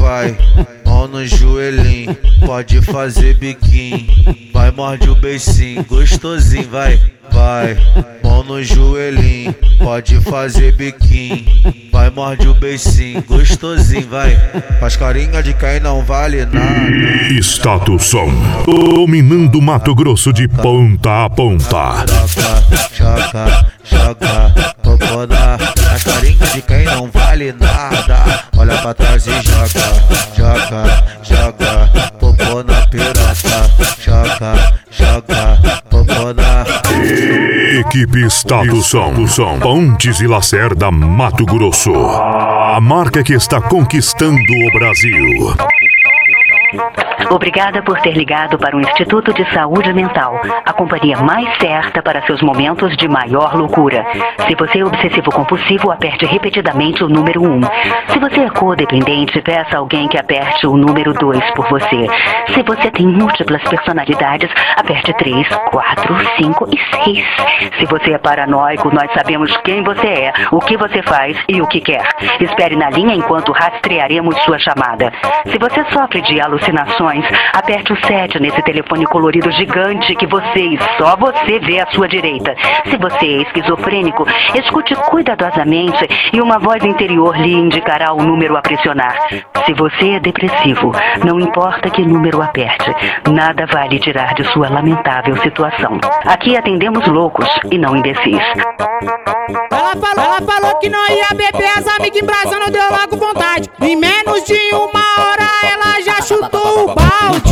vai, mão no joelhinho, pode fazer biquinho, vai, morde o beicinho, gostosinho, vai, vai, mão no joelhinho, pode fazer biquinho, vai, morde o beicinho, gostosinho, vai, faz carinha de quem não vale nada. Status Som, dominando Mato Grosso de ponta a ponta. Joga, joga, popona, faz carinha de quem não vale nada. Olha pra trás e joga, joga, joga, popô na piroca, joga, joga, popô na. Equipe Status Som, Pontes e Lacerda, Mato Grosso. A marca que está conquistando o Brasil. Obrigada por ter ligado para o Instituto de Saúde Mental, a companhia mais certa para seus momentos de maior loucura. Se você é obsessivo-compulsivo, aperte repetidamente o número 1. Se você é codependente, peça a alguém que aperte o número 2 por você. Se você tem múltiplas personalidades, aperte 3, 4, 5 e 6. Se você é paranoico, nós sabemos quem você é, o que você faz e o que quer. Espere na linha enquanto rastrearemos sua chamada. Se você sofre de alucinações, aperte o 7 nesse telefone colorido gigante que você e só você vê à sua direita. Se você é esquizofrênico, escute cuidadosamente e uma voz interior lhe indicará o número a pressionar. Se você é depressivo, não importa que número aperte, nada vai lhe tirar de sua lamentável situação. Aqui atendemos loucos e não imbecis. Ela falou que não ia beber, as amigas em brasa não deu logo vontade. Em menos de uma hora ela já chutou o balde.